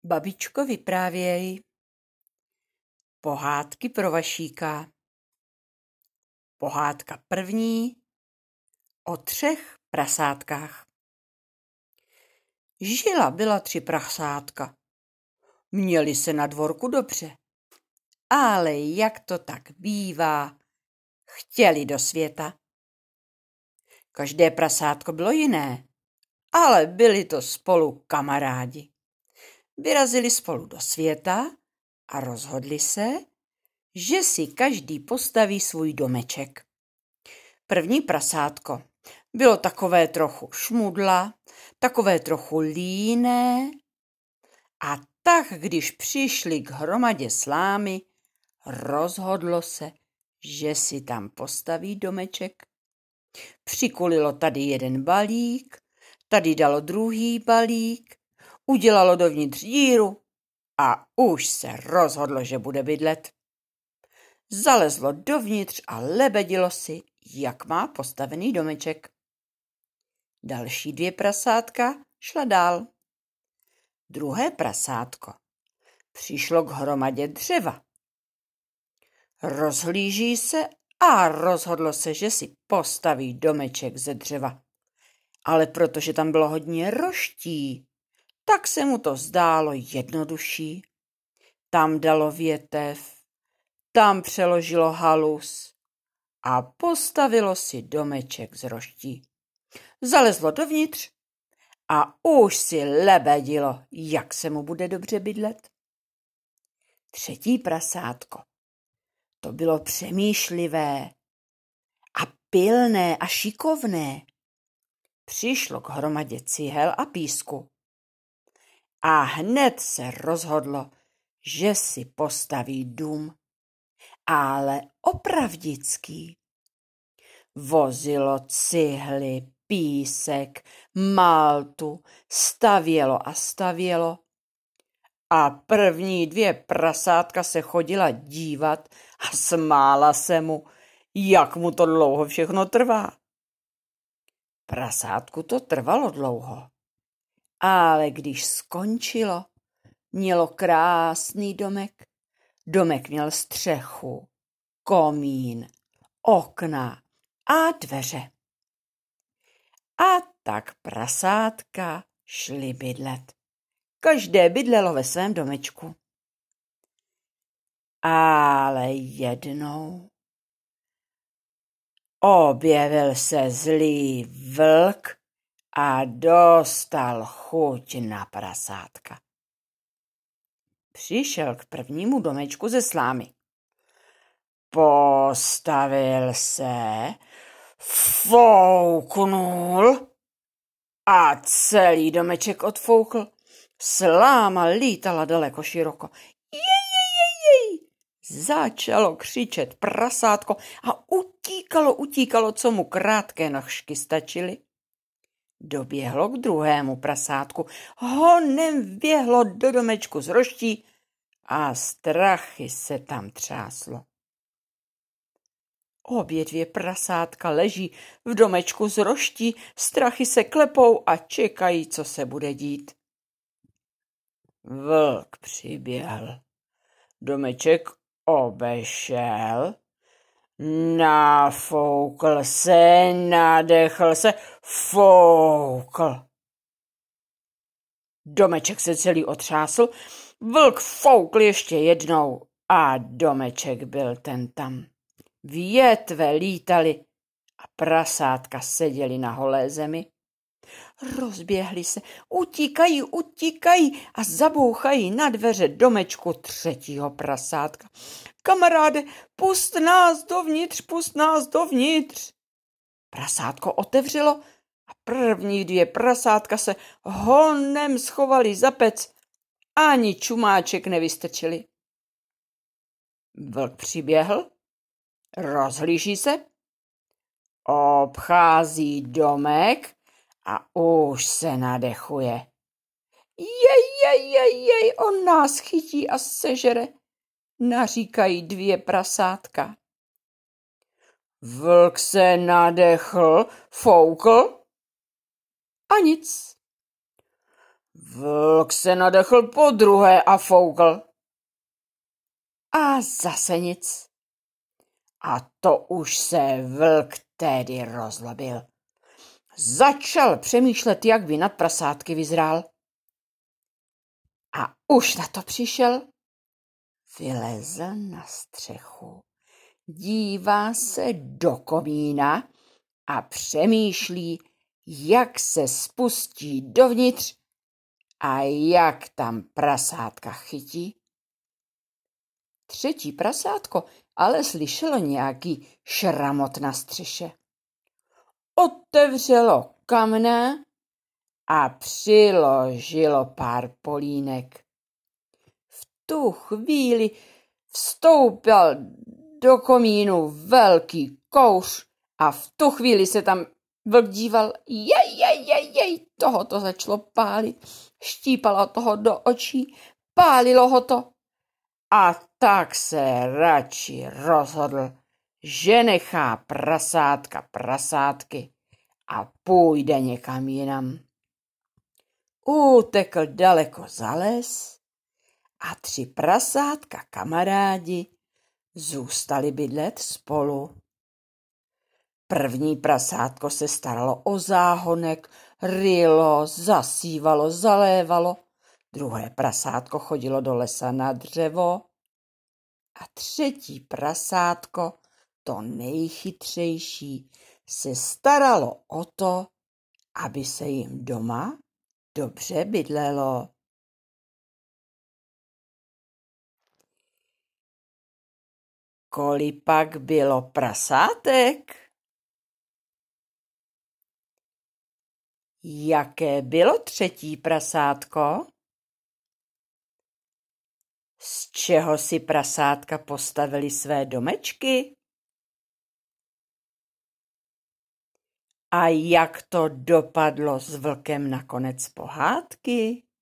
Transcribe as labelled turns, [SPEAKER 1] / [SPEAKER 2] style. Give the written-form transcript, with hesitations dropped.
[SPEAKER 1] Babičko, vyprávěj. Pohádky pro Vašíka. Pohádka první o 3 prasátkách. Byla 3 prasátka. Měli se na dvorku dobře, ale jak to tak bývá, chtěli do světa. Každé prasátko bylo jiné, ale byli to spolu kamarádi. Vyrazili spolu do světa a rozhodli se, že si každý postaví svůj domeček. První prasátko bylo takové trochu šmudla, takové trochu líné a tak, když přišli k hromadě slámy, rozhodlo se, že si tam postaví domeček. Přikulilo tady jeden balík, tady dalo druhý balík, udělalo dovnitř díru a už se rozhodlo, že bude bydlet. Zalezlo dovnitř a lebedilo si, jak má postavený domeček. Další 2 prasátka šla dál. Druhé prasátko přišlo k hromadě dřeva. Rozhlíží se a rozhodlo se, že si postaví domeček ze dřeva. Ale protože tam bylo hodně roští, tak se mu to zdálo jednodušší. Tam dalo větev, tam přeložilo halus a postavilo si domeček z roští. Zalezlo dovnitř a už si lebedilo, jak se mu bude dobře bydlet. Třetí prasátko. To bylo přemýšlivé a pilné a šikovné. Přišlo k hromadě cihel a písku a hned se rozhodlo, že si postaví dům, ale opravdický. Vozilo cihly, písek, maltu, stavělo a stavělo. A první 2 prasátka se chodila dívat a smála se mu, jak mu to dlouho všechno trvá. Prasátku to trvalo dlouho, ale když skončilo, mělo krásný domek. Domek měl střechu, komín, okna a dveře. A tak prasátka šli bydlet. Každé bydlelo ve svém domečku. Ale jednou objevil se zlý vlk a dostal chuť na prasátka. Přišel k prvnímu domečku ze slámy. Postavil se, fouknul a celý domeček odfoukl. Sláma lítala daleko široko. Jej! Začalo křičet prasátko a utíkalo, co mu krátké nožky stačily. Doběhlo k druhému prasátku, honem vběhlo do domečku z roští a strachy se tam třáslo. Obě 2 prasátka leží v domečku z roští, strachy se klepou a čekají, co se bude dít. Vlk přiběhl, domeček obešel, nafoukl se, nadechl se, foukl. Domeček se celý otřásl, vlk foukl ještě jednou a domeček byl ten tam. Větve lítaly a prasátka seděli na holé zemi. Rozběhli se, utíkají a zabouchají na dveře domečku 3. prasátka. Kamaráde, pust nás dovnitř. Prasátko otevřelo a první 2 prasátka se honem schovali za pec, ani čumáček nevystrčili. Vlk přiběhl, rozhlíží se, obchází domek a už se nadechuje. Jej, on nás chytí a sežere, naříkají 2 prasátka. Vlk se nadechl, foukl a nic. Vlk se nadechl podruhé a foukl. A zase nic. A to už se vlk tedy rozlobil. Začal přemýšlet, jak by nad prasátky vyzrál. A už na to přišel. Vylezl na střechu, dívá se do komína a přemýšlí, jak se spustí dovnitř a jak tam prasátka chytí. Třetí prasátko ale slyšelo nějaký šramot na střeše. Otevřelo kamna a přiložilo pár polínek. V tu chvíli vstoupil do komínu velký kouř a v tu chvíli se tam vlk díval. Jej, toho to začalo pálit. Štípalo toho do očí, pálilo ho to. A tak se radši rozhodl, že nechá prasátka prasátky a půjde někam jinam. Utekl daleko za les a 3 prasátka kamarádi zůstali bydlet spolu. První prasátko se staralo o záhonek, rylo, zasívalo, zalévalo. Druhé prasátko chodilo do lesa na dřevo. A třetí prasátko, to nejchytřejší, se staralo o to, aby se jim doma dobře bydlelo. Kolik pak bylo prasátek? Jaké bylo třetí prasátko? Z čeho si prasátka postavili své domečky? A jak to dopadlo s vlkem na konec pohádky?